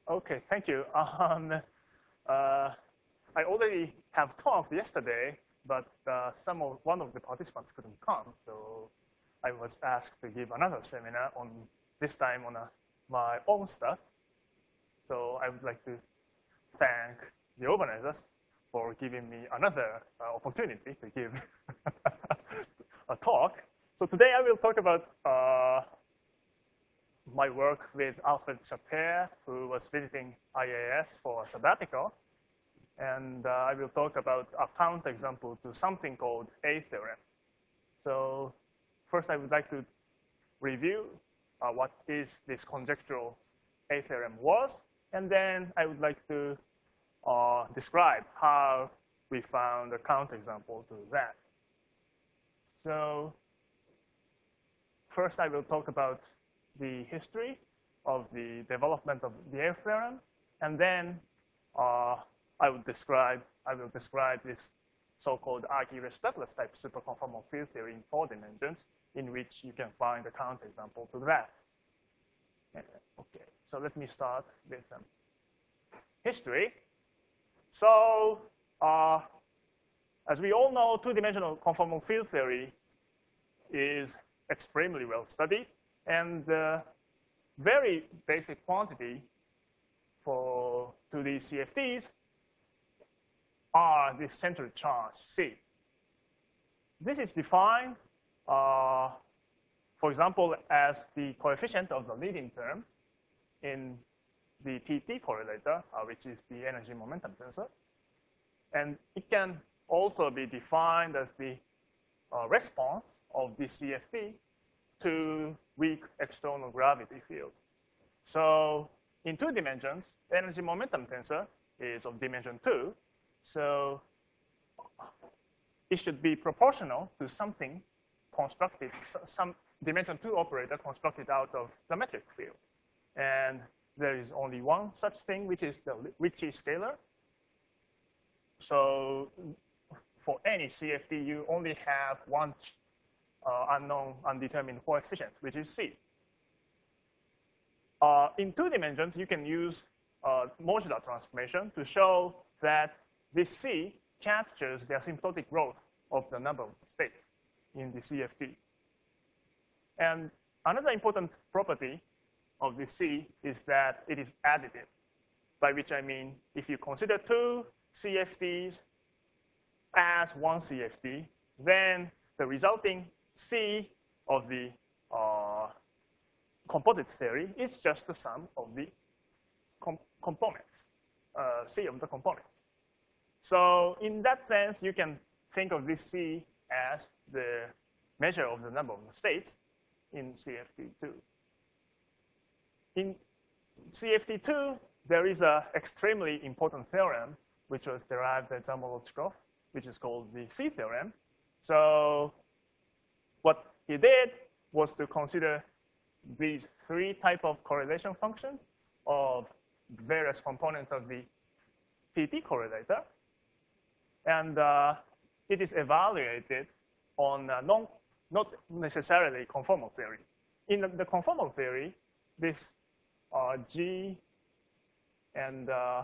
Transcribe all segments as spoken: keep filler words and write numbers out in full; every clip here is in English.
Okay, thank you. Um, uh, I already have talked yesterday, but uh, some of one of the participants couldn't come, so I was asked to give another seminar on this time on a, my own stuff. So I would like to thank the organizers for giving me another uh, opportunity to give a talk. So today I will talk about uh, my work with Alfred Sapir, who was visiting I A S for a sabbatical. And uh, I will talk about a counterexample to something called A-theorem. So first, I would like to review uh, what is this conjectural A-theorem was. And then I would like to uh, describe how we found a counterexample to that. So first, I will talk about the history of the development of the A-theorem. And then uh, I will describe I will describe this so-called Argyros-Douglas type superconformal field theory in four dimensions, in which you can find a counterexample to that. Okay, so let me start with um, history. So uh, as we all know, two-dimensional conformal field theory is extremely well studied, and the very basic quantity for two D C F Ts are the centered charge C. This is defined, uh, for example, as the coefficient of the leading term in the T T correlator, uh, which is the energy momentum tensor. And it can also be defined as the uh, response of the C F T to weak external gravity field. So in two dimensions, the energy momentum tensor is of dimension two. So it should be proportional to something constructed, some dimension two operator constructed out of the metric field. And there is only one such thing, which is the Ricci scalar. So for any C F T, you only have one uh, unknown undetermined coefficient, which is C. Uh, in two dimensions, you can use uh, modular transformation to show that this C captures the asymptotic growth of the number of states in the C F T. And another important property of this C is that it is additive, by which I mean if you consider two C F Ts as one C F T, then the resulting C of the uh, composites theory is just the sum of the com components, uh, C of the components. So in that sense, you can think of this C as the measure of the number of the states in C F T two. In C F T two, there is an extremely important theorem, which was derived by Zamolodchikov, which is called the C theorem. So what he did was to consider these three type of correlation functions of various components of the T T correlator. And uh, it is evaluated on uh, non, not necessarily conformal theory. In the, the conformal theory, this uh, G and uh,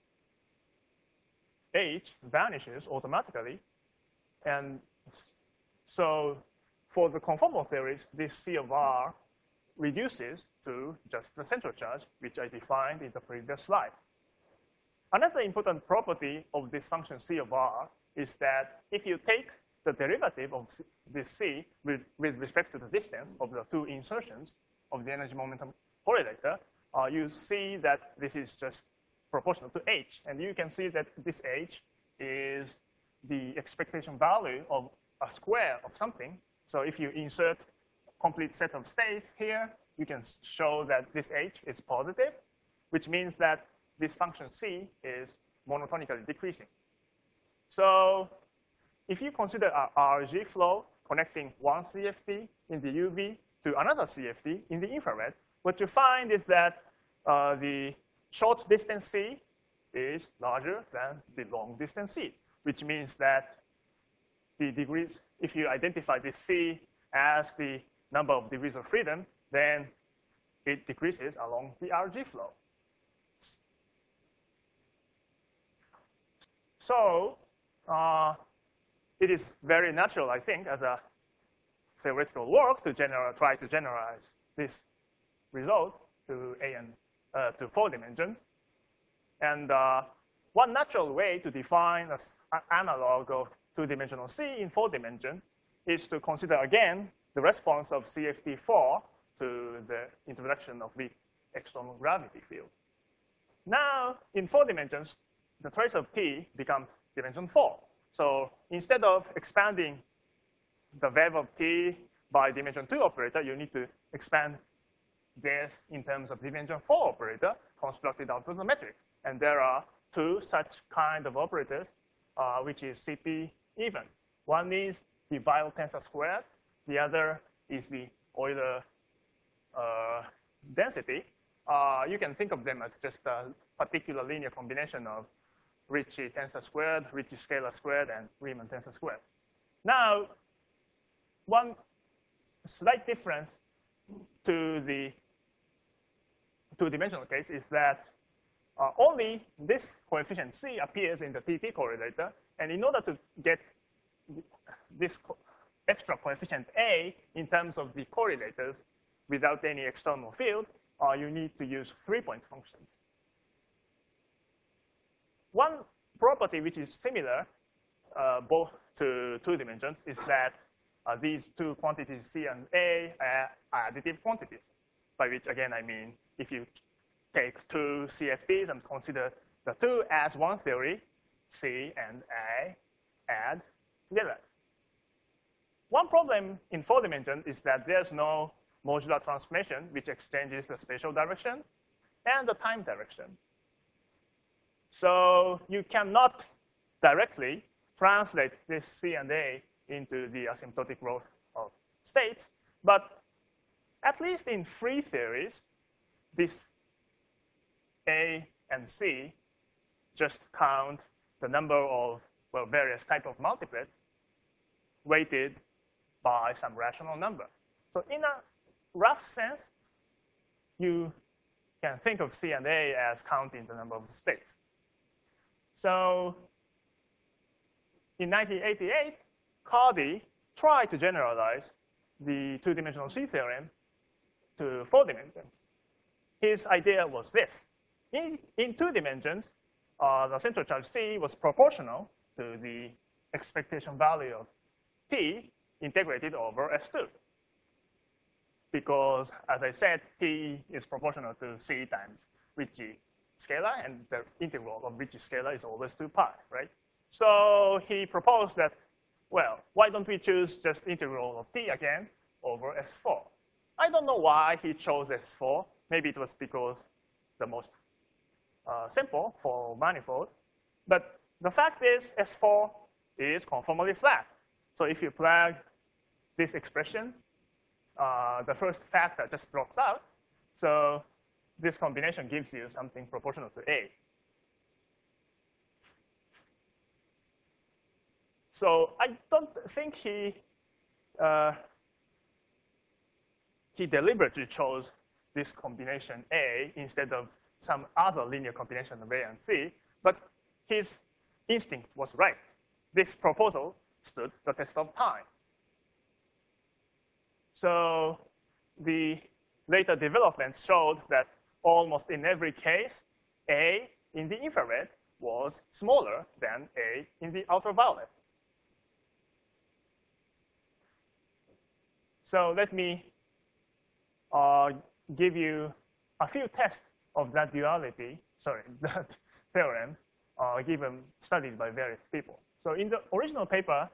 H vanishes automatically. And so for the conformal theories, this C of R reduces to just the central charge, which I defined in the previous slide. Another important property of this function C of R is that if you take the derivative of this C with, with respect to the distance of the two insertions of the energy momentum correlator, uh, you see that this is just proportional to H. And you can see that this H is the expectation value of a square of something. So if you insert a complete set of states here, you can show that this H is positive, which means that this function C is monotonically decreasing. So if you consider a R G flow connecting one C F T in the U V to another C F T in the infrared, what you find is that uh, the short distance C is larger than the long distance C, which means that the degrees, if you identify this C as the number of degrees of freedom, then it decreases along the R G flow. So uh, it is very natural, I think, as a theoretical work to general, try to generalize this result to A and uh, to four dimensions. And uh, one natural way to define an analog of two-dimensional C in four dimensions is to consider again the response of C F T four to the introduction of the external gravity field. Now, in four dimensions, the trace of T becomes dimension four. So instead of expanding the wave of T by dimension two operator, you need to expand this in terms of dimension four operator constructed out of the metric. And there are two such kind of operators, uh, which is C P even. One is the Weyl tensor squared. The other is the Euler uh, density. Uh, you can think of them as just a particular linear combination of Ricci tensor squared, Ricci scalar squared, and Riemann tensor squared. Now, one slight difference to the two-dimensional case is that uh, only this coefficient C appears in the T T correlator. And in order to get this co extra coefficient A in terms of the correlators without any external field, uh, you need to use three-point functions. One property which is similar uh, both to two dimensions is that uh, these two quantities C and A are additive quantities, by which, again, I mean if you take two C F Ts and consider the two as one theory, C and A add together. One problem in four dimensions is that there's no modular transformation which exchanges the spatial direction and the time direction. So you cannot directly translate this C and A into the asymptotic growth of states. But at least in free theories, this A and C just count the number of, well, various type of multiplets weighted by some rational number. So in a rough sense, you can think of C and A as counting the number of states. So in nineteen eighty-eight, Cardy tried to generalize the two-dimensional C theorem to four dimensions. His idea was this. In, in two dimensions, uh, the central charge C was proportional to the expectation value of T integrated over S two. Because, as I said, T is proportional to C times Ricci scalar, and the integral of Ricci scalar is always two pi, right? So he proposed that, well, why don't we choose just integral of T again over S four? I don't know why he chose S four. Maybe it was because the most uh, simple for manifold. But the fact is S four is conformally flat. So if you plug this expression, uh, the first factor just drops out. So this combination gives you something proportional to A. So I don't think he uh, he deliberately chose this combination A instead of some other linear combination of A and C, but his instinct was right. This proposal stood the test of time. So the later developments showed that almost in every case, A in the infrared was smaller than A in the ultraviolet. So let me uh, give you a few tests of that duality, sorry, that theorem, uh, given studied by various people. So in the original paper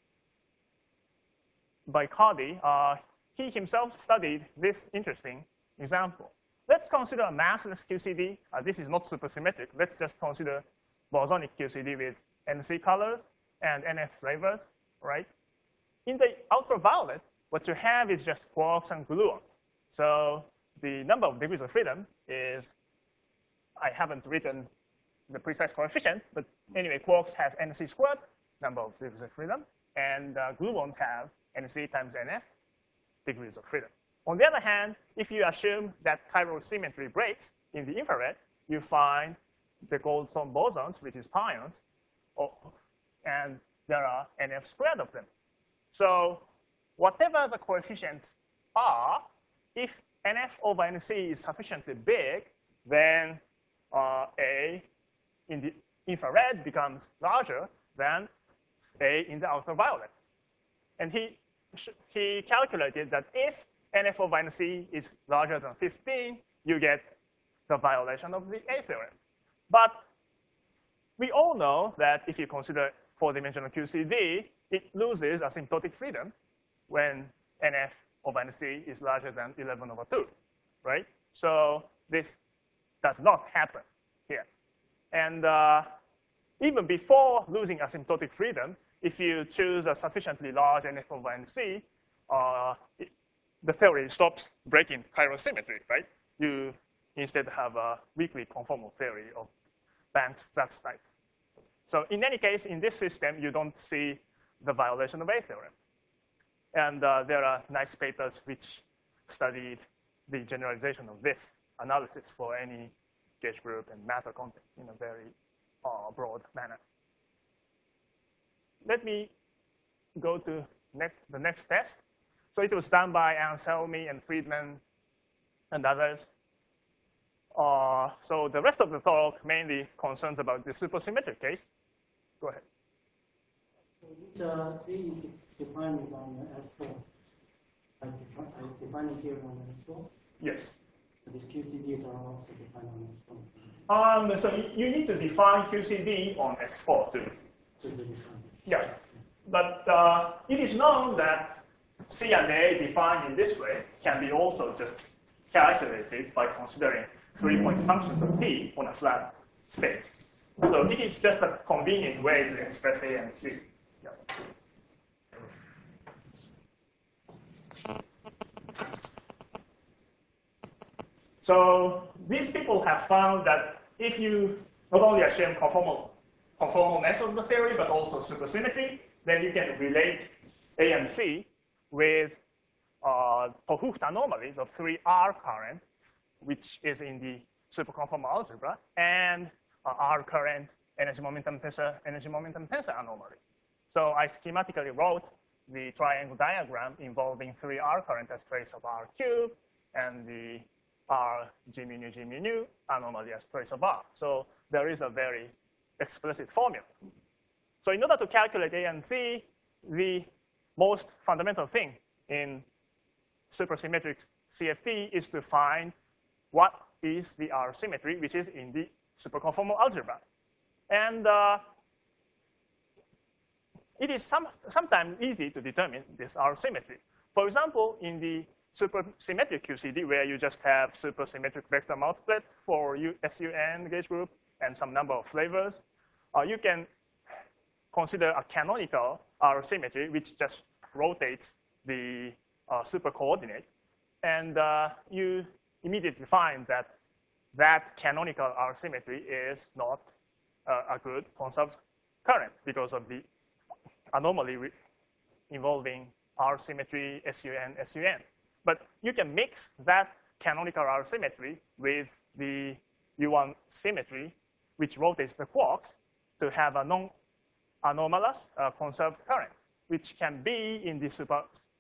by Cardy, uh, he himself studied this interesting example. Let's consider a massless Q C D. Uh, this is not supersymmetric. Let's just consider bosonic Q C D with N C colors and N F flavors, right? In the ultraviolet, what you have is just quarks and gluons. So the number of degrees of freedom is, I haven't written the precise coefficient, but anyway, quarks has N C squared, number of degrees of freedom, and uh, gluons have N C times N F, degrees of freedom. On the other hand, if you assume that chiral symmetry breaks in the infrared, you find the Goldstone bosons, which is pions, or, and there are N F squared of them. So whatever the coefficients are, if N F over N C is sufficiently big, then uh, A in the infrared becomes larger than A in the ultraviolet. And he, he calculated that if N F over N C is larger than fifteen, you get the violation of the A theorem. But we all know that if you consider four-dimensional Q C D, it loses asymptotic freedom when N F over N C is larger than eleven over two, right? So this does not happen here. And uh, even before losing asymptotic freedom, if you choose a sufficiently large N F over N C, uh, it, the theory stops breaking chiral symmetry, right? You instead have a weakly conformal theory of Banks-Zaks type. So in any case, in this system, you don't see the violation of A theorem. And uh, there are nice papers which studied the generalization of this analysis for any gauge group and matter content in a very uh, broad manner. Let me go to next, the next test. So it was done by Anselmi and Friedman and others. Uh, so the rest of the talk mainly concerns about the supersymmetric case. Go ahead. So this uh, A is defined on the S four. I, defi I define it here on S four. Yes. So these Q C Ds are also defined on S four. Um, so you need to define Q C D on S four too. So they define it. Yeah. But uh, it is known that C and A defined in this way can be also just calculated by considering three-point functions of T on a flat space. So it is just a convenient way to express A and C. Yeah. So these people have found that if you not only assume conformal, conformalness of the theory, but also supersymmetry, then you can relate A and C with uh, 't Hooft anomalies of three R current, which is in the superconformal algebra, and uh, R current energy momentum tensor, energy momentum tensor anomaly. So I schematically wrote the triangle diagram involving three R current as trace of R cubed, and the R G mu nu G mu nu anomaly as trace of R. So there is a very explicit formula. So in order to calculate A and C, the most fundamental thing in supersymmetric C F T is to find what is the R symmetry, which is in the superconformal algebra. And uh, it is some, sometimes easy to determine this R symmetry. For example, in the supersymmetric Q C D, where you just have supersymmetric vector multiplet for S U N gauge group and some number of flavors, uh, you can consider a canonical R symmetry, which just rotates the uh, super coordinate. And uh, you immediately find that that canonical R symmetry is not uh, a good conserved current because of the anomaly involving R symmetry, S U N, S U N. But you can mix that canonical R symmetry with the U one symmetry, which rotates the quarks, to have a non-anomalous uh, conserved current, which can be in the super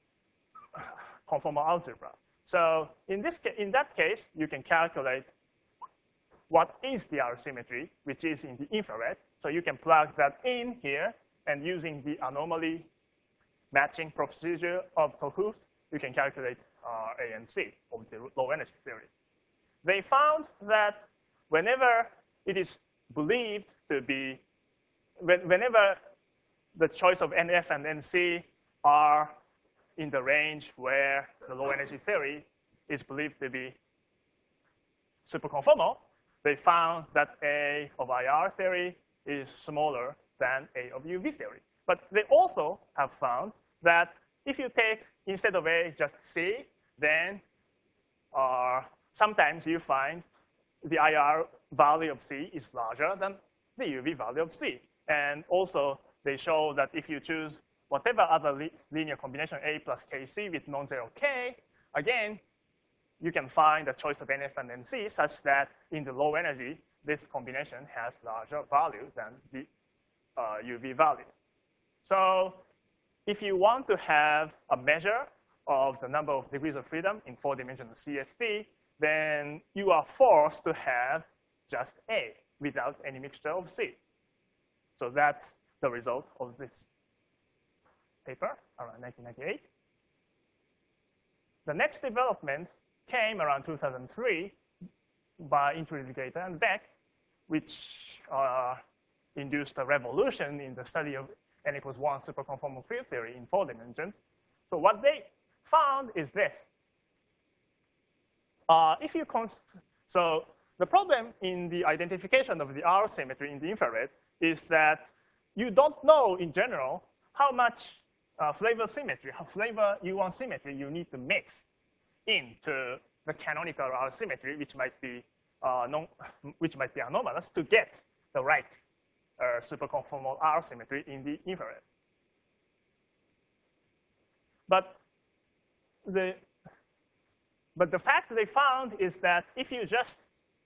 conformal algebra. So in, this in that case, you can calculate what is the R symmetry, which is in the infrared. So you can plug that in here, and using the anomaly matching procedure of 't Hooft, you can calculate uh, A and C of the low energy theory. They found that whenever it is believed to be, whenever the choice of N F and N C are in the range where the low energy theory is believed to be superconformal, they found that A of I R theory is smaller than A of U V theory. But they also have found that if you take, instead of A, just C, then uh, sometimes you find the I R value of C is larger than the U V value of C. And also, they show that if you choose whatever other li linear combination A plus K C with non-zero K, again, you can find a choice of N F and N C such that in the low energy, this combination has larger value than the uh, U V value. So if you want to have a measure of the number of degrees of freedom in four-dimensional C F T, then you are forced to have just A without any mixture of C. So that's the result of this paper around nineteen ninety-eight. The next development came around two thousand three by Intriligator and Beck, which uh, induced a revolution in the study of n equals one superconformal field theory in four dimensions. So what they found is this. Uh, if you so the problem in the identification of the R symmetry in the infrared is that you don't know in general how much uh, flavor symmetry, how flavor U one symmetry you need to mix into the canonical R symmetry, which might be uh, non, which might be anomalous, to get the right uh, superconformal R symmetry in the infrared. But the but the fact they found is that if you just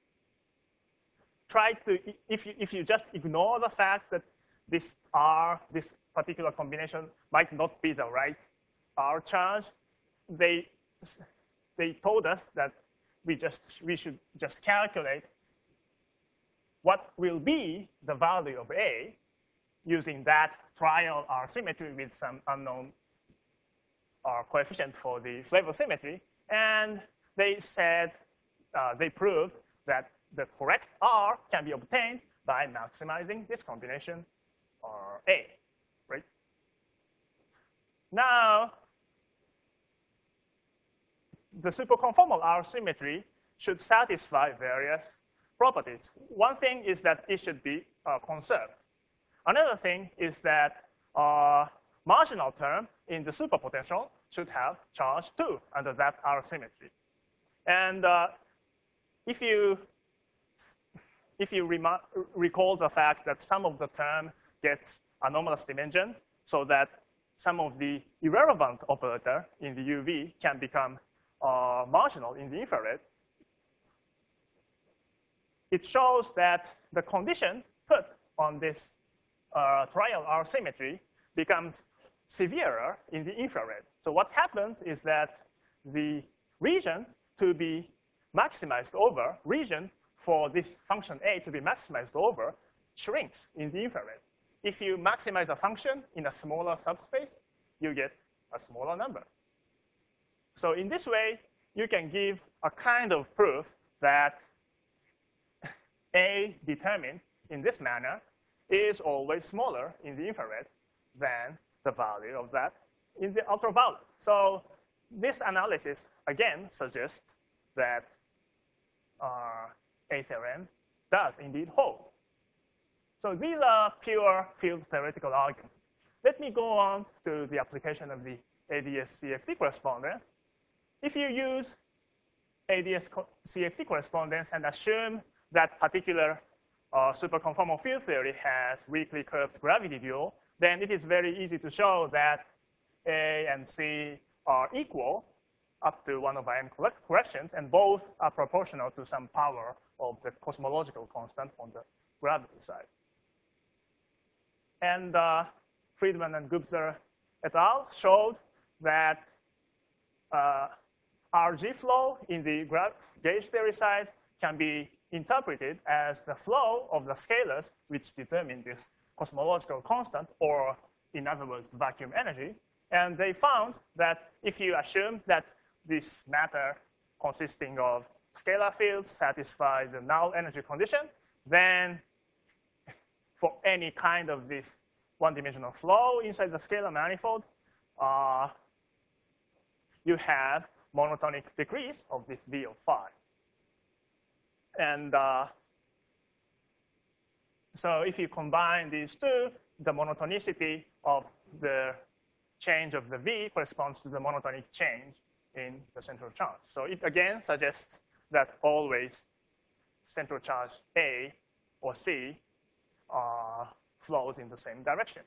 try to if you if you just ignore the fact that this R, this particular combination might not be the right R charge, they they told us that we just we should just calculate what will be the value of A using that trial R symmetry with some unknown R coefficient for the flavor symmetry. And they said, uh, they proved that the correct R can be obtained by maximizing this combination R A, right? Now, the superconformal R symmetry should satisfy various properties. One thing is that it should be uh, conserved. Another thing is that uh, marginal term in the superpotential should have charge two under that R symmetry. And uh, if you if you recall the fact that some of the term gets anomalous dimension, so that some of the irrelevant operator in the U V can become uh, marginal in the infrared, it shows that the condition put on this uh, trial R symmetry becomes severer in the infrared. So what happens is that the region to be maximized over, region for this function A to be maximized over, shrinks in the infrared. If you maximize a function in a smaller subspace, you get a smaller number. So in this way, you can give a kind of proof that A determined in this manner is always smaller in the infrared than the value of that in the ultraviolet. So this analysis, again, suggests that uh, A theorem does indeed hold. So these are pure field theoretical arguments. Let me go on to the application of the A D S C F T correspondence. If you use A D S C F T correspondence and assume that particular uh, superconformal field theory has weakly curved gravity dual, then it is very easy to show that A and C are equal up to one over n corrections, and both are proportional to some power of the cosmological constant on the gravity side. And uh, Friedman and Gubzer et al. Showed that uh, R G flow in the gauge theory side can be interpreted as the flow of the scalars which determine this cosmological constant, or in other words, vacuum energy. And they found that if you assume that this matter consisting of scalar fields satisfies the null energy condition, then for any kind of this one-dimensional flow inside the scalar manifold, uh, you have monotonic decrease of this V of phi. And uh, so if you combine these two, the monotonicity of the change of the V corresponds to the monotonic change in the central charge. So it again suggests that always central charge A or C uh, flows in the same direction.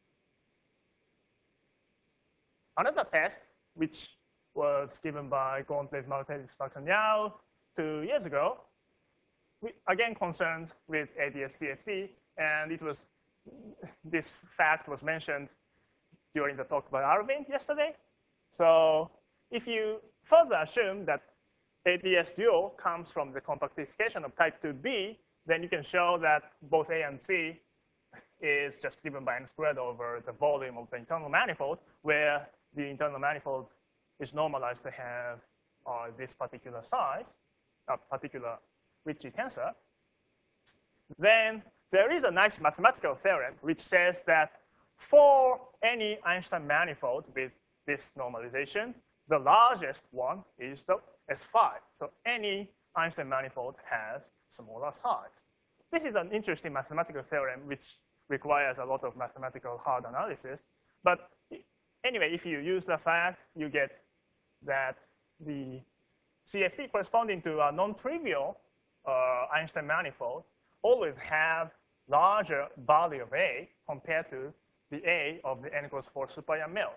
Another test, which was given by Gontlev, Maltese, Sparks, and Yao two years ago, we, again concerns with A D S C F T, and it was this fact was mentioned during the talk by Arvind yesterday. So if you further assume that A B S dual comes from the compactification of type two B, then you can show that both A and C is just given by n squared over the volume of the internal manifold, where the internal manifold is normalized to have uh, this particular size, a particular Ricci tensor. Then there is a nice mathematical theorem which says that for any Einstein manifold with this normalization, the largest one is the S five. So any Einstein manifold has smaller size. This is an interesting mathematical theorem which requires a lot of mathematical hard analysis. But anyway, if you use the fact, you get that the C F T corresponding to a non-trivial uh, Einstein manifold always have larger value of A compared to the A of the n equals four super Yang-Mills.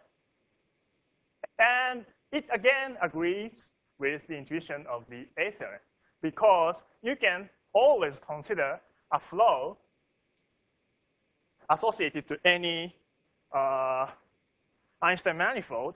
And it again agrees with the intuition of the A theorem, because you can always consider a flow associated to any uh, Einstein manifold,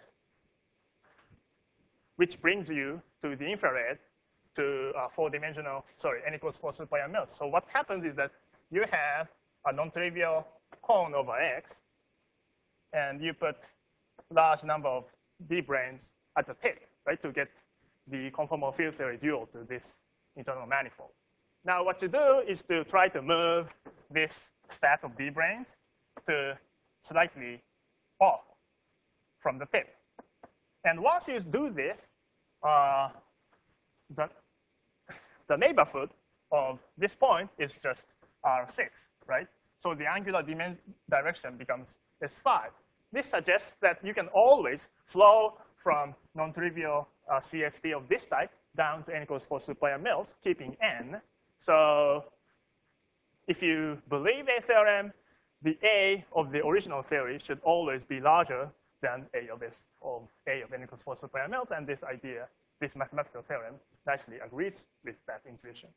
which brings you to the infrared to a four-dimensional, sorry, n equals four super Yang-Mills. So what happens is that you have a non-trivial cone over X, and you put large number of D branes at the tip, right, to get the conformal field theory dual to this internal manifold. Now, what you do is to try to move this stack of D branes to slightly off from the tip. And once you do this, uh, the, the neighborhood of this point is just R six, right? So the angular direction becomes S five. This suggests that you can always flow from non-trivial uh, C F T of this type down to n equals four super Yang-Mills, keeping n. So if you believe A theorem, the A of the original theory should always be larger than A of S of A of n equals four super Yang-Mills, and this idea, this mathematical theorem, nicely agrees with that intuition.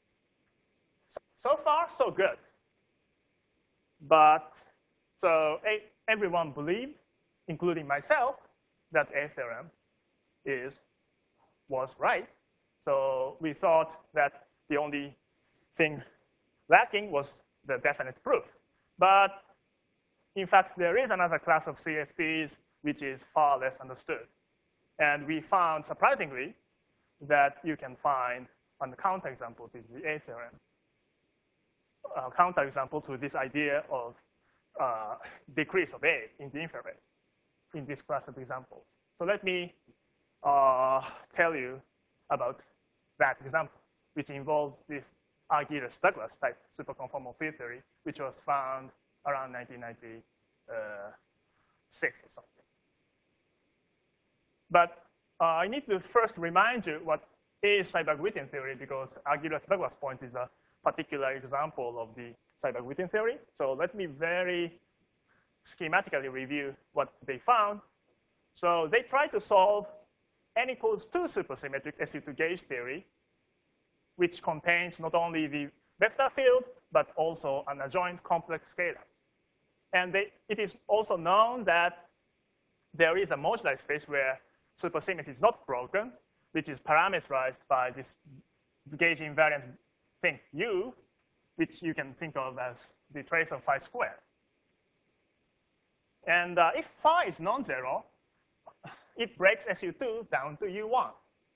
So far, so good. But so a, everyone believed, including myself, that A theorem is was right. So we thought that the only thing lacking was the definite proof. But in fact, there is another class of C F Ts which is far less understood. And we found, surprisingly, that you can find a counterexample to the A theorem, a counterexample to this idea of uh, decrease of A in the infrared in this class of examples. So let me uh, tell you about that example, which involves this Argyros-Douglas type superconformal field theory, which was found around nineteen ninety-six or something. But uh, I need to first remind you what is Seiberg-Witten theory, because Argyros-Douglas point is a particular example of the Seiberg-Witten theory. So let me very schematically review what they found. So they tried to solve n equals two supersymmetric S U two gauge theory, which contains not only the vector field, but also an adjoint complex scalar. And they, it is also known that there is a moduli space where supersymmetry is not broken, which is parameterized by this gauge invariant thing U, which you can think of as the trace of phi squared. And uh, if phi is non-zero, it breaks S U two down to U one.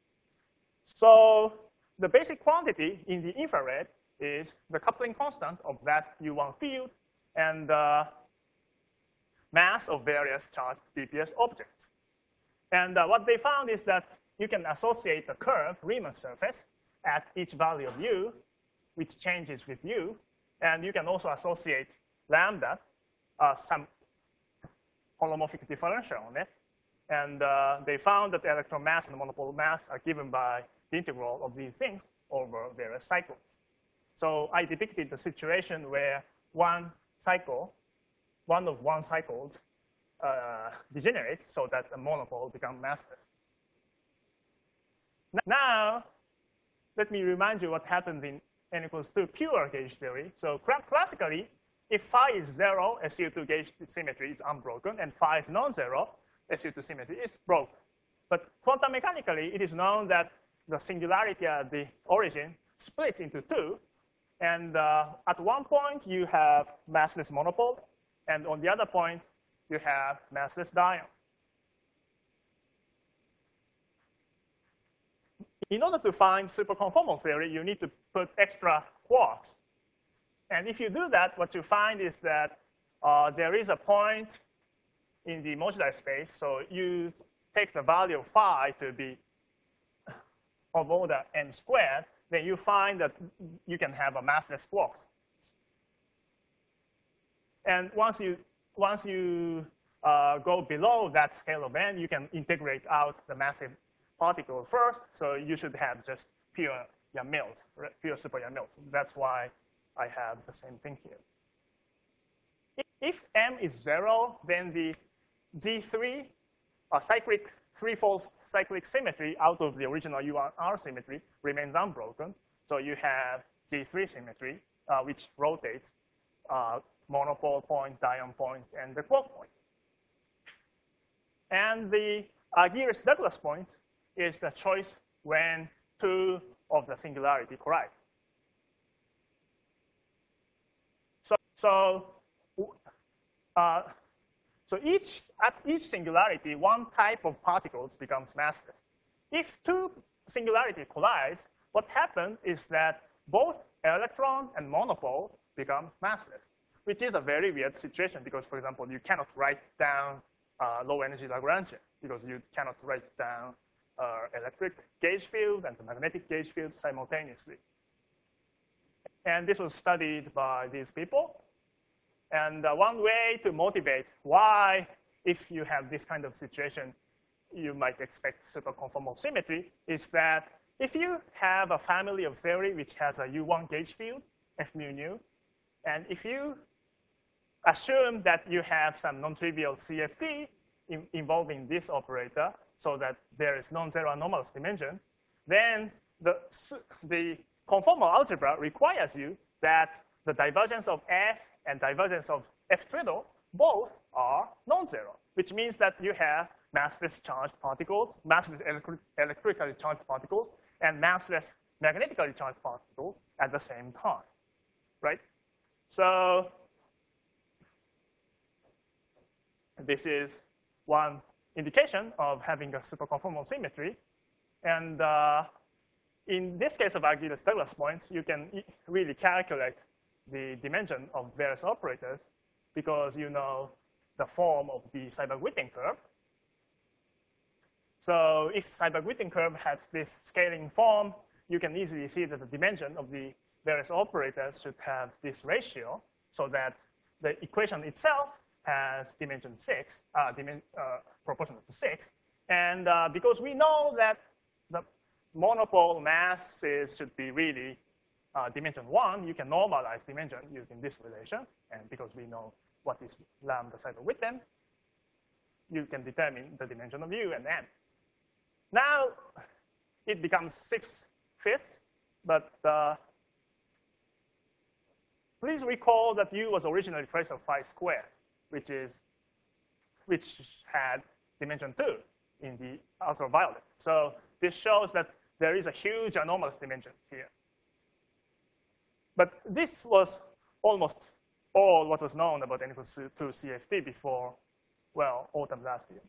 So the basic quantity in the infrared is the coupling constant of that U one field and the mass of various charged D P S objects. And uh, what they found is that you can associate a curved Riemann surface at each value of U, which changes with U. And you can also associate lambda, uh, some holomorphic differential on it. And uh, they found that the electron mass and monopole mass are given by the integral of these things over various cycles. So I depicted the situation where one cycle, one of one cycles, uh, degenerates so that the monopole becomes massless. Now, let me remind you what happens in n equals two pure gauge theory. So classically, if phi is zero, S U two gauge symmetry is unbroken, and phi is non-zero, S U two symmetry is broken. But quantum mechanically, it is known that the singularity at the origin splits into two. And uh, at one point, you have massless monopole. And on the other point, you have massless dion. In order to find superconformal theory, you need to put extra quarks. And if you do that, what you find is that uh, there is a point in the moduli space. So you take the value of phi to be of order m squared, then you find that you can have a massless quarks. And once you, once you uh, go below that scale of n, you can integrate out the massive particle first. So you should have just pure Yang-Mills, pure super Yang-Mills. That's why I have the same thing here. If m is zero, then the G three uh, cyclic threefold cyclic symmetry out of the original U R symmetry remains unbroken. So you have G three symmetry, uh, which rotates uh, monopole point, dion point, and the quark point. And the Argyris-Douglas point is the choice when two of the singularity collide. So, so, uh, so each, at each singularity, one type of particles becomes massless. If two singularity collides, what happens is that both electron and monopole become massless, which is a very weird situation because, for example, you cannot write down uh, low energy Lagrangian because you cannot write down uh, electric gauge field and the magnetic gauge field simultaneously. And this was studied by these people. And uh, one way to motivate why, if you have this kind of situation, you might expect superconformal symmetry is that if you have a family of theory which has a U one gauge field, F mu nu, and if you assume that you have some non-trivial C F T in, involving this operator so that there is non-zero anomalous dimension, then the, the conformal algebra requires you that the divergence of F and divergence of F triddle both are non-zero, which means that you have massless charged particles, massless electri electrically charged particles, and massless magnetically charged particles at the same time, right? So this is one indication of having a superconformal symmetry. And uh, in this case of Argyris-Douglas points, you can e really calculate the dimension of various operators because you know the form of the Seiberg-Witting curve. So if Seiberg-Witting curve has this scaling form, you can easily see that the dimension of the various operators should have this ratio so that the equation itself has dimension six, uh, dimen uh, proportional to six. And uh, because we know that the monopole masses should be really uh, dimension one, you can normalize dimension using this relation. And because we know what is lambda Seiberg-Witten, you can determine the dimension of U and N. Now, it becomes six fifths, but uh, please recall that U was originally trace of phi squared, which is which had dimension two in the ultraviolet. So this shows that there is a huge anomalous dimension here. But this was almost all what was known about N equals two C F T before, well, autumn last year.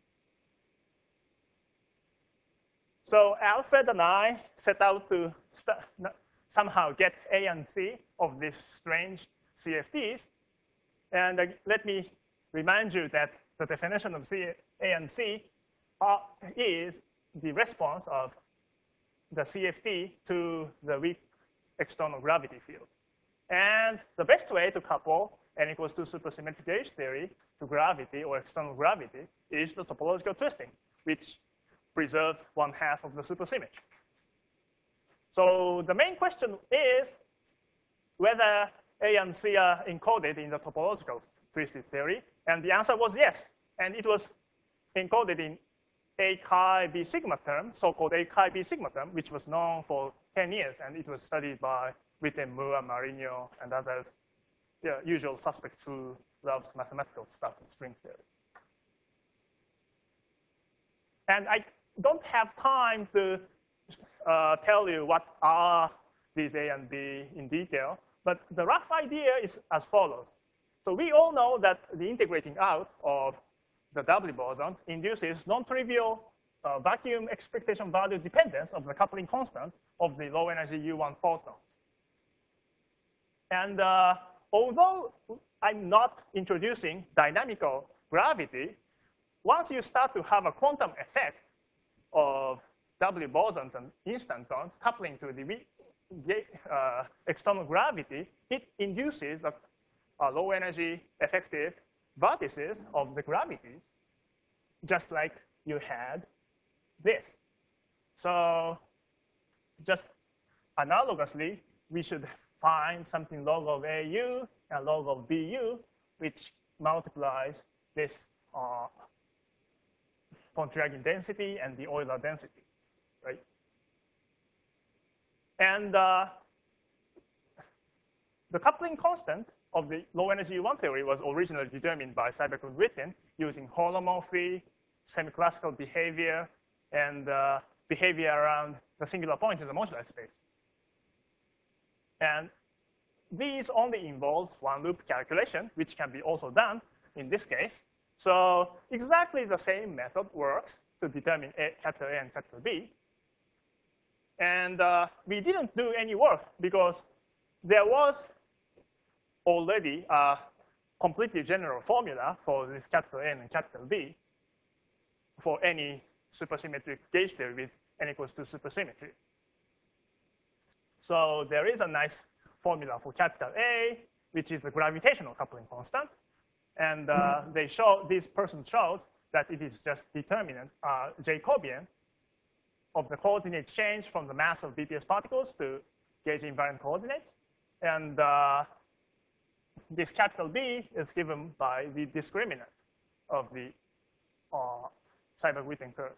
So Alfred and I set out to somehow get A and C of these strange C F Ts. And uh, let me remind you that the definition of C, A and C are, is the response of the C F T to the weak external gravity field. And the best way to couple N equals to supersymmetric gauge theory to gravity or external gravity is the topological twisting, which preserves one half of the supersymmetry. So the main question is whether A and C are encoded in the topological twisted theory. And the answer was yes. And it was encoded in A chi B sigma term, so-called A chi B sigma term, which was known for ten years. And it was studied by Witten, Moore, Marino, and others yeah, usual suspects who loves mathematical stuff in string theory. And I don't have time to uh, tell you what are these A and B in detail, but the rough idea is as follows. So we all know that the integrating out of the W bosons induces non-trivial uh, vacuum expectation value dependence of the coupling constant of the low energy U one photons. And uh, although I'm not introducing dynamical gravity, once you start to have a quantum effect of W bosons and instantons coupling to the uh, external gravity, it induces a, a low energy effective vertices of the gravities, just like you had this. So just analogously, we should find something log of A U and log of B U, which multiplies this uh, Pontryagin density and the Euler density, right? And uh, the coupling constant of the low energy U one theory was originally determined by Seiberg and Witten using holomorphy, semi-classical behavior, and uh, behavior around the singular point in the moduli space. And these only involves one loop calculation, which can be also done in this case. So exactly the same method works to determine A, capital A and capital B. And uh, we didn't do any work because there was already a completely general formula for this capital N and capital B for any supersymmetric gauge theory with n equals to supersymmetry. So there is a nice formula for capital A, which is the gravitational coupling constant. And uh, they show, this person showed that it is just determinant, uh, Jacobian, of the coordinate change from the mass of B P S particles to gauge invariant coordinates. And uh, this capital B is given by the discriminant of the uh, Seiberg-Witten curve.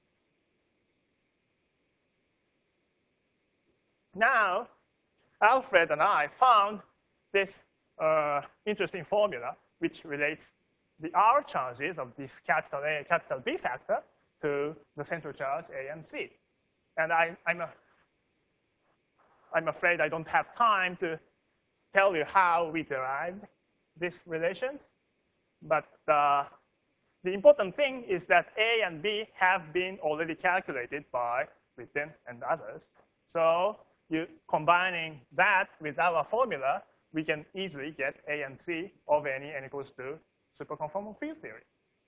Now, Alfred and I found this uh, interesting formula which relates the R charges of this capital A and capital B factor to the central charge A and C. And I, I'm, a, I'm afraid I don't have time to tell you how we derived these relations. But uh, the important thing is that A and B have been already calculated by Witten and others. So you combining that with our formula, we can easily get A and C of any n equals to superconformal field theory.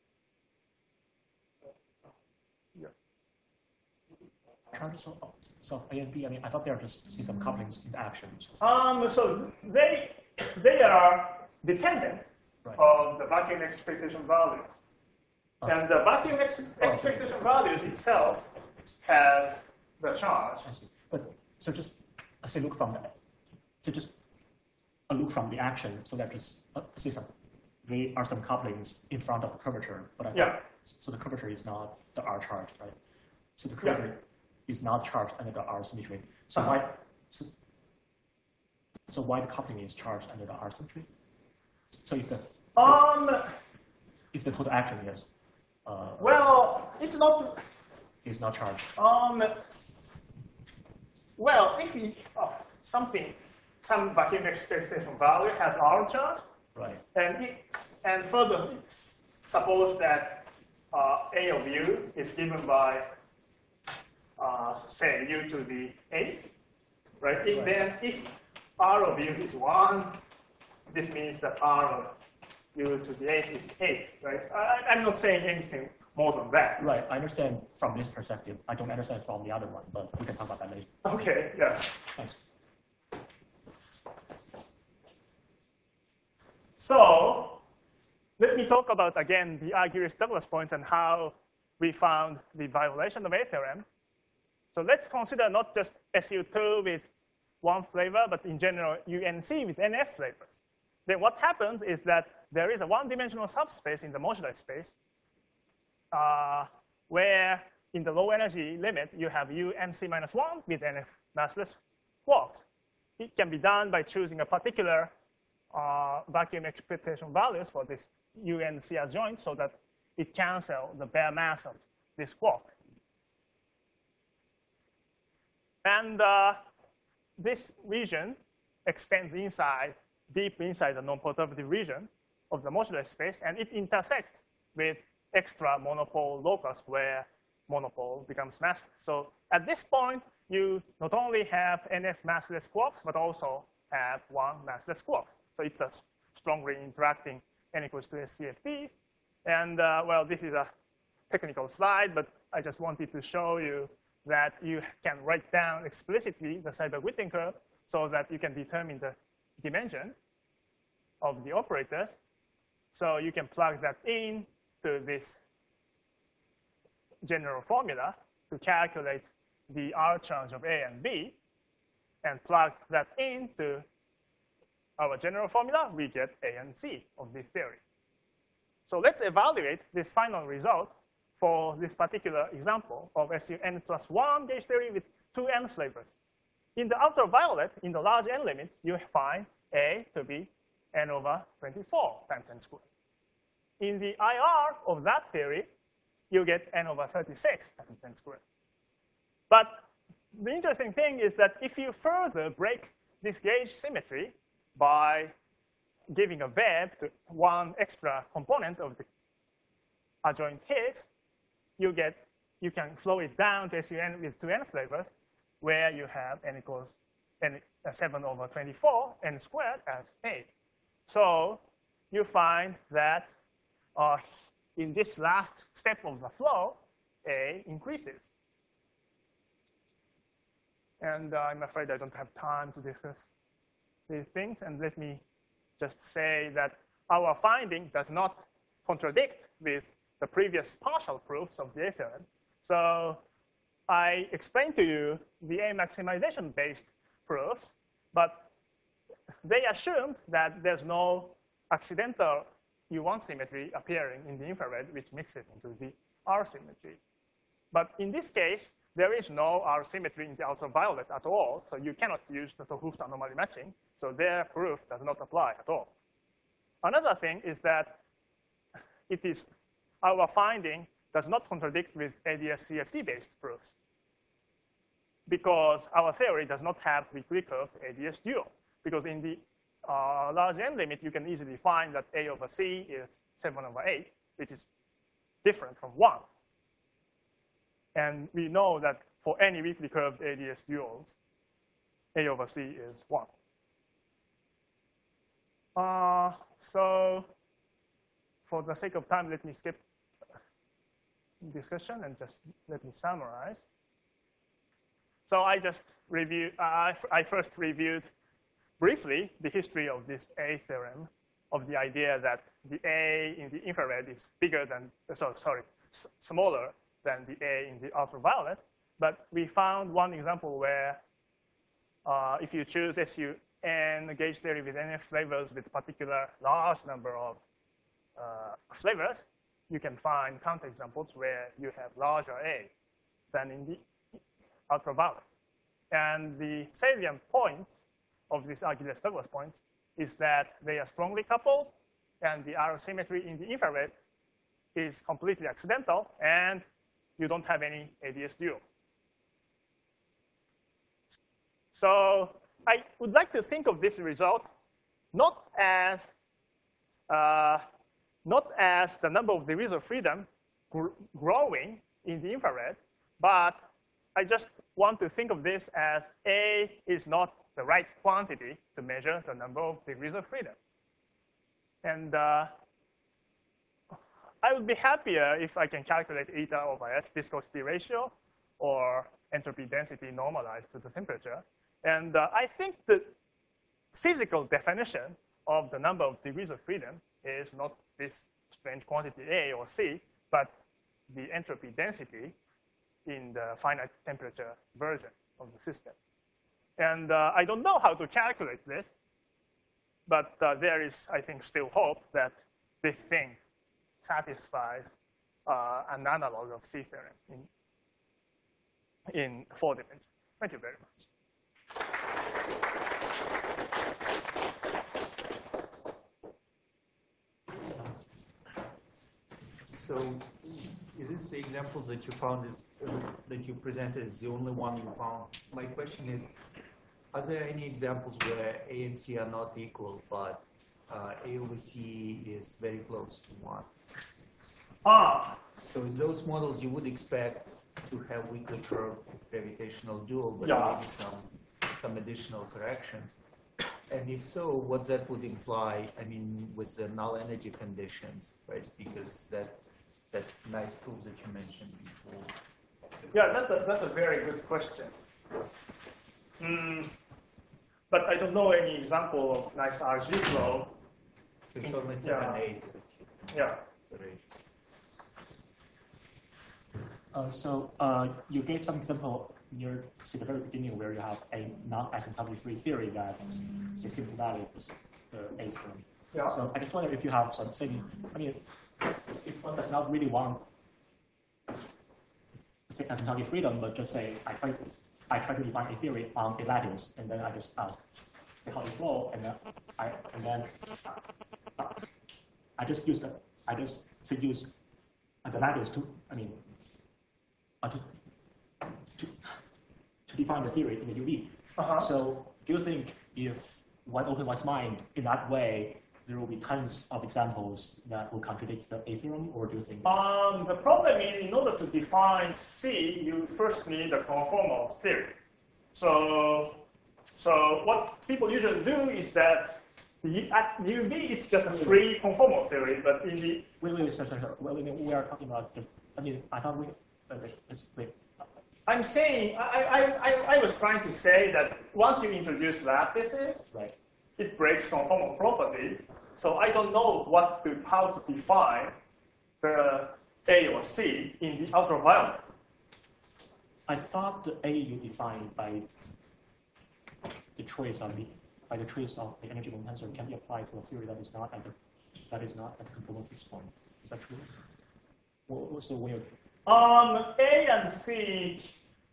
Yeah. Charges of, so A and B, I mean, I thought there are just see some couplings in actions. Um, so they, they are dependent Right. of the vacuum expectation values. Uh, And the vacuum ex oh, expectation values itself has the charge. I see. But so just I say look from that. So just a look from the action. So that just uh, see some there are some couplings in front of the curvature. But I thought, Yeah. so the curvature is not the R charge, right? So the curvature Yeah. is not charged under the R symmetry. So Uh-huh. why? So, so why the coupling is charged under the R symmetry? So if the so Um, if the total action is uh, well, it's not. is not charged. Um, well, if we, uh, something, some vacuum expectation value has R charge, Right. and it, and further, suppose that uh, A of U is given by, uh, say, U to the eighth, right? If Right. then, if R of U is one, this means that R of U to the eighth is eight, right? I, I'm not saying anything more than that. Right. I understand from this perspective. I don't understand from the other one, but we can talk about that later. Okay, yeah. Thanks. So let me talk about, again, the Argyris-Douglas points and how we found the violation of A theorem. So let's consider not just S U two with one flavor, but in general, U N C with N F flavors. Then what happens is that there is a one-dimensional subspace in the moduli space uh, where in the low energy limit, you have U N C minus one with N F massless quarks. It can be done by choosing a particular uh, vacuum expectation values for this U and C adjoint so that it cancels the bare mass of this quark. And uh, this region extends inside, deep inside the non-perturbative region of the modulus space, and it intersects with extra monopole locus where monopole becomes massless. So at this point, you not only have N F massless quarks, but also have one massless quark. So it's a strongly interacting N equals to S C F Ts. And uh, well, this is a technical slide, but I just wanted to show you that you can write down explicitly the Seiberg-Witten curve so that you can determine the dimension of the operators. So you can plug that in to this general formula to calculate the R charge of A and B, and plug that into our general formula, we get A and C of this theory. So let's evaluate this final result for this particular example of S U n plus one gauge theory with two n flavors. In the ultraviolet, in the large n limit, you find A to be n over twenty-four times n squared. In the I R of that theory, you get n over thirty-six times n squared. But the interesting thing is that if you further break this gauge symmetry by giving a web to one extra component of the adjoint Higgs, you get you can flow it down to S U n with two n flavors, where you have n equals n, uh, seven over twenty-four n squared as A. So you find that uh, in this last step of the flow, A increases. And uh, I'm afraid I don't have time to discuss these things. And let me just say that our finding does not contradict with the previous partial proofs of the A theorem. So I explained to you the A maximization-based proofs, but they assumed that there's no accidental U one symmetry appearing in the infrared, which mixes into the R symmetry. But in this case, there is no R symmetry in the ultraviolet at all, so you cannot use the 't Hooft anomaly matching, so their proof does not apply at all. Another thing is that it is our finding does not contradict with A D S C F T-based proofs, because our theory does not have weakly curved A D S dual. Because in the uh, large n limit, you can easily find that A over C is seven over eight, which is different from one. And we know that for any weakly curved A D S duals, A over C is one. Uh, so for the sake of time, let me skip discussion and just let me summarize. So I just reviewed, uh, I first reviewed briefly the history of this A theorem, of the idea that the A in the infrared is bigger than, so, sorry, smaller than the A in the ultraviolet. But we found one example where uh, if you choose S U n gauge theory with N F flavors with particular large number of uh, flavors, you can find counterexamples where you have larger A than in the ultraviolet. And the salient point of these Archimedes-Douglas points is that they are strongly coupled, and the R symmetry in the infrared is completely accidental, and you don't have any A D S dual. So I would like to think of this result not as uh, not as the number of degrees of freedom gr growing in the infrared, but I just want to think of this as A is not the right quantity to measure the number of degrees of freedom. And uh, I would be happier if I can calculate eta over S viscosity ratio or entropy density normalized to the temperature. And uh, I think the physical definition of the number of degrees of freedom is not this strange quantity A or C, but the entropy density in the finite temperature version of the system. And uh, I don't know how to calculate this, but uh, there is, I think, still hope that this thing satisfies uh, an analog of C theorem in, in four dimensions. Thank you very much. So, is this the examples that you found is uh, that you presented is the only one you found? My question is, are there any examples where A and C are not equal, but uh, A over C is very close to one? Ah, So in those models, you would expect to have weakly curved gravitational dual, but Yeah. maybe some some additional corrections. And if so, what that would imply, I mean, with the null energy conditions, right? Because that that nice proof that you mentioned before. yeah, that's a, that's a very good question. Mm, but I don't know any example of nice R G flow. So it's only seven Yeah. eighths that you can Yeah. consideration. Uh, so uh, you gave some example near to the very beginning where you have a non-asymptotic free theory that is symptomatic with the A theorem. Yeah. So I just wonder if you have something, I mean, if one does not really want say asymptotic freedom, but just say I try to I try to define a theory on a lattice, and then I just ask say how it flow, and then I and then uh, I just use the I just to use the lattice to I mean uh, to, to to define the theory in the U V. Uh-huh. So do you think if one opens one's mind in that way, there will be tons of examples that will contradict the A theorem, or do you think? Um, the problem is, in order to define C, you first need a conformal theory. So, so what people usually do is that the, at U V it's just a free conformal theory, but in the Wait, wait, sorry, sorry, sorry. Well, we, we are talking about the. I mean, I thought we. Uh, wait, let's wait. I'm saying I, I, I, I was trying to say that once you introduce lattices, Right. it breaks conformal property. So I don't know what to how to define the A or C in the ultraviolet. I thought the A you defined by the trace of the by the trace of the energy moment tensor can be applied to a theory that is not at the that is not at the conformal fixed point. Is that true? Well, also when you Um, A and C.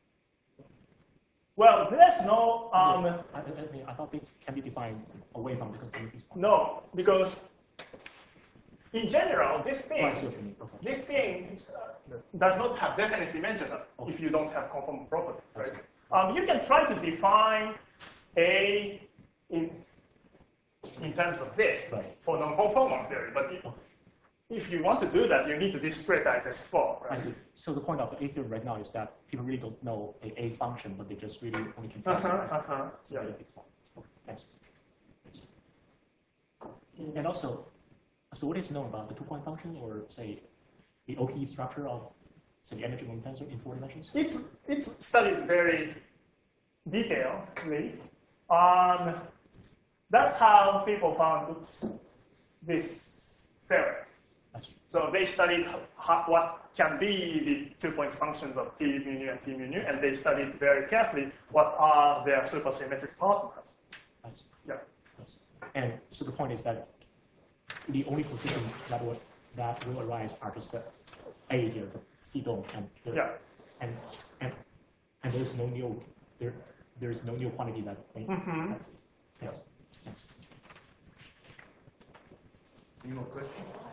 Well, there's no um, I, I, I mean I thought they can be defined away from the conformal fixed point. no, because in general, this Oh, I see thing what you mean. Okay. this thing uh, does not have definite dimension if you don't have conformal property. Right? Um, you can try to define A in in terms of this Right. for non-conformal theory, but if, if you want to do that, you need to discretize S four. I Right? see. So the point of the A theorem right now is that people really don't know a A function, but they just really only can tell Uh-huh, right? uh-huh, So yeah. really fixed point. Okay, thanks. And also, so what is known about the two-point function, or say the O P E structure of say the energy moment tensor in four dimensions? It's, it's studied very detailedly. Um, that's how people found this theorem. That's So they studied how, what can be the two-point functions of T mu nu and T mu nu, and they studied very carefully what are their supersymmetric partners. that's Yeah. that's- And so the point is that the only coefficients that will that will arise are just the A here, the C dome, and the, Yeah. and and and there's no new there there's no new quantity that. Mhm. That's, yes. Yes. Any more questions?